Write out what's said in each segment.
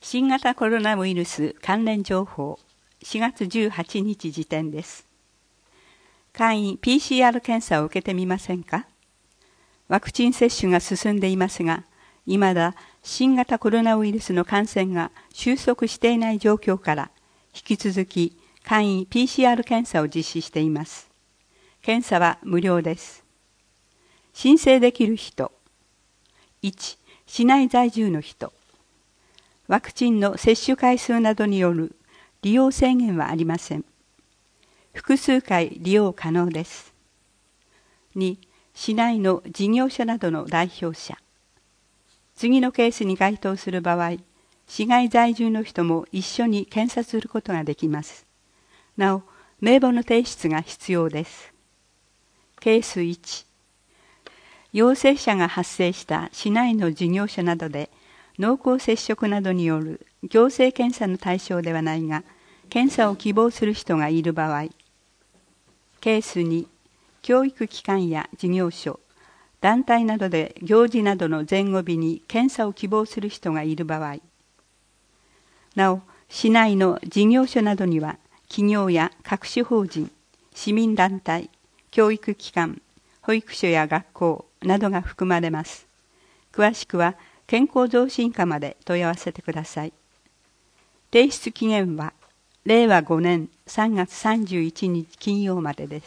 新型コロナウイルス関連情報4月18日時点です。簡易 PCR 検査を受けてみませんか？ワクチン接種が進んでいますが、未だ新型コロナウイルスの感染が収束していない状況から、引き続き簡易 PCR 検査を実施しています。検査は無料です。申請できる人、1、市内在住の人、ワクチンの接種回数などによる利用制限はありません。複数回利用可能です。2、市内の事業者などの代表者。次のケースに該当する場合、市外在住の人も一緒に検査することができます。なお、名簿の提出が必要です。ケース1、陽性者が発生した市内の事業者などで、濃厚接触などによる行政検査の対象ではないが、検査を希望する人がいる場合。ケース2、教育機関や事業所、団体などで行事などの前後日に検査を希望する人がいる場合。なお、市内の事業所などには、企業や各種法人、市民団体、教育機関、保育所や学校などが含まれます。詳しくは、健康増進課まで問い合わせてください。提出期限は令和5年3月31日金曜までです。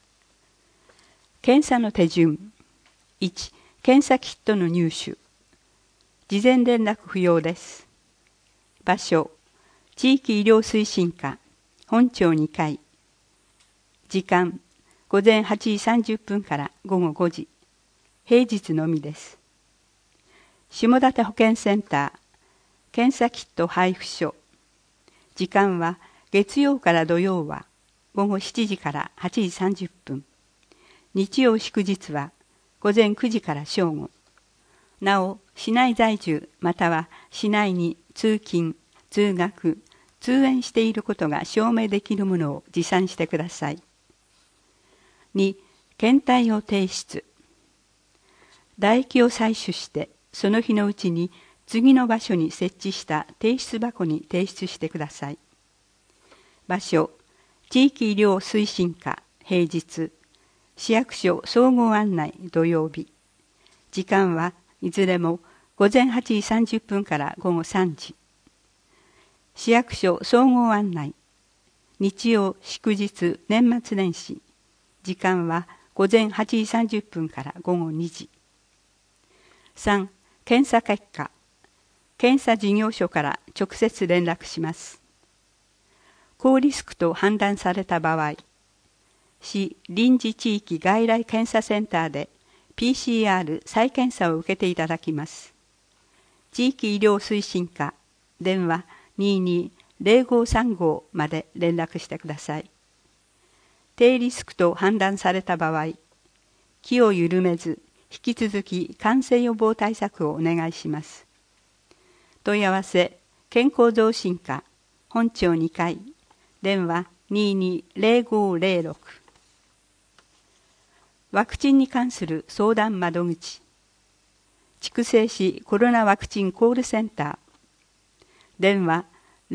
検査の手順。1、検査キットの入手。事前連絡不要です。場所、地域医療推進課、本庁2階。時間、午前8時30分から午後5時。平日のみです。下館保健センター、検査キット配布所。時間は月曜から土曜は午後7時から8時30分。日曜祝日は午前9時から正午。なお、市内在住または市内に通勤、通学、通園していることが証明できるものを持参してください。2、検体を提出。唾液を採取して、その日のうちに次の場所に設置した提出箱に提出してください。場所、地域医療推進課、平日、市役所総合案内、土曜日。時間はいずれも午前8時30分から午後3時。市役所総合案内、日曜、祝日、年末年始。時間は午前8時30分から午後2時。3、検査結果。検査事業所から直接連絡します。高リスクと判断された場合、市臨時地域外来検査センターで PCR 再検査を受けていただきます。地域医療推進課、電話22-0535まで連絡してください。低リスクと判断された場合、気を緩めず、引き続き感染予防対策をお願いします。問い合わせ、健康増進課、本庁2階、電話22-0506。ワクチンに関する相談窓口、筑西市コロナワクチンコールセンター、電話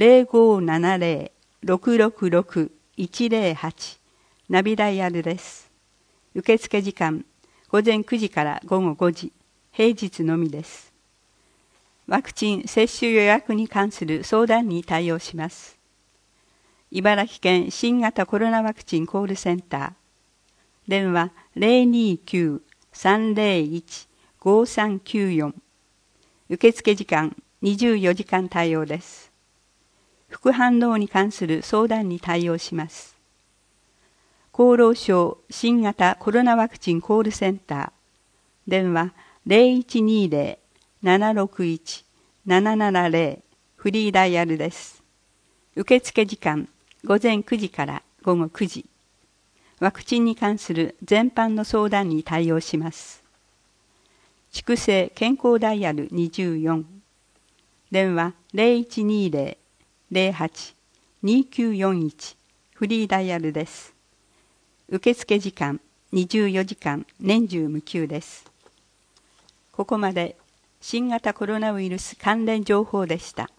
0570-666-108、ナビダイヤルです。受付時間、午前9時から午後5時、平日のみです。ワクチン接種予約に関する相談に対応します。茨城県新型コロナワクチンコールセンター、電話029-301-5394、受付時間24時間対応です。副反応に関する相談に対応します。厚労省新型コロナワクチンコールセンター、電話0120-761-770、フリーダイヤルです。受付時間、午前9時から午後9時。ワクチンに関する全般の相談に対応します。筑西健康ダイヤル24、電話0120-08-2941、フリーダイヤルです。受付時間24時間年中無休です。ここまで新型コロナウイルス関連情報でした。